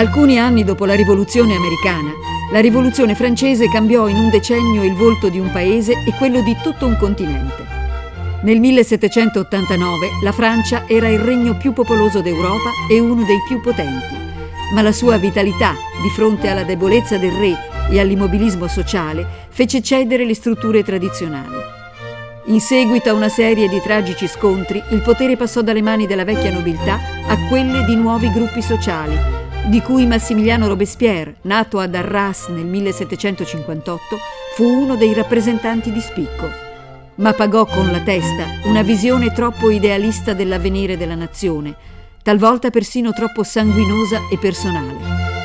Alcuni anni dopo la Rivoluzione americana, la Rivoluzione francese cambiò in un decennio il volto di un paese e quello di tutto un continente. Nel 1789 la Francia era il regno più popoloso d'Europa e uno dei più potenti, ma la sua vitalità di fronte alla debolezza del re e all'immobilismo sociale fece cedere le strutture tradizionali. In seguito a una serie di tragici scontri, il potere passò dalle mani della vecchia nobiltà a quelle di nuovi gruppi sociali, di cui Massimiliano Robespierre, nato ad Arras nel 1758, fu uno dei rappresentanti di spicco. Ma pagò con la testa una visione troppo idealista dell'avvenire della nazione, talvolta persino troppo sanguinosa e personale.